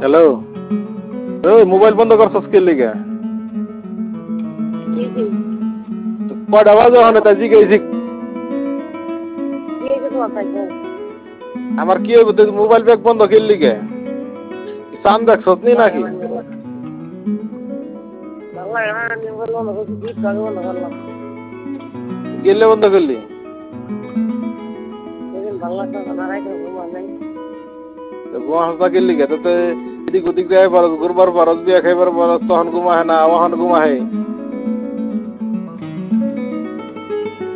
Hello, ওই mobile বন্ধ করছস কে লিগা? জি জি কয়টা বাজে ওখানে তাই জিজ্ঞেসি? জি জি তোমার তাই আমার কি হইব তুই মোবাইল ব্যাগ বন্ধ কে লিগা? চান দেখছস নি ভালো নাকি? লাগে না নিয়ে বললাম না কিছু দিক আগে বন্ধ করলাম গেলে বন্ধ করলি? সেদিন ভালো লাগতো না রাইতে ঘুমা নাই ঘুমা হাসা গেলি গে তো এদিক ওদিক যাই পারস ঘুরবার পারস বিয়া খাইবার পারস তখন ঘুমাহে না ওখান ঘুমাহে